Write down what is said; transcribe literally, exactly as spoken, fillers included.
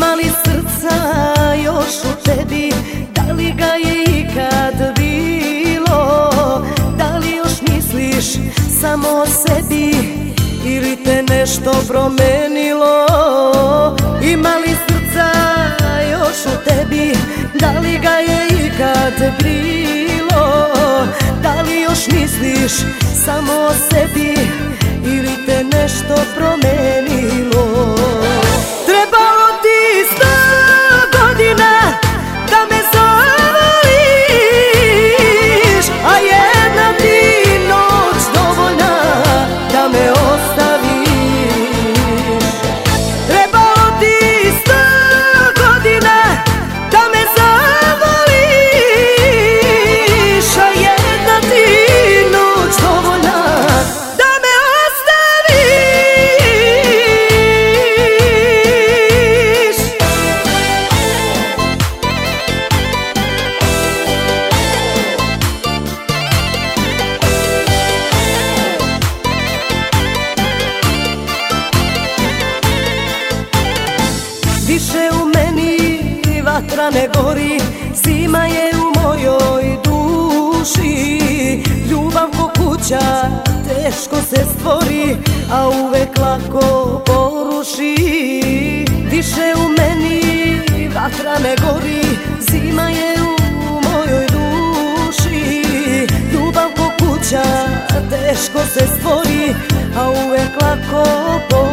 Ima li srca još u tebi, da li ga je ikad bilo? Da li još misliš samo o sebi ili te nešto promenilo? Ima li srca još u tebi, da li ga je ikad bilo? Da li još misliš samo o sebi ili te nešto promenilo? Trebalo ti sto godina da me zavoliš, a jedna ti noć dovoljna da me ostaviš. Trebalo ti sto godina da me zavoliš, a jedna ti noć dovoljna da me ostaviš. Više u meni vatra ne gori, zima je u mojoj duši. Ljubav ko kuća teško se stvori, a uvek lako poruši. Više u meni vatra ne gori, zima je u mojoj duši. Ljubav ko kuća teško se stvori, a uvek lako poruši.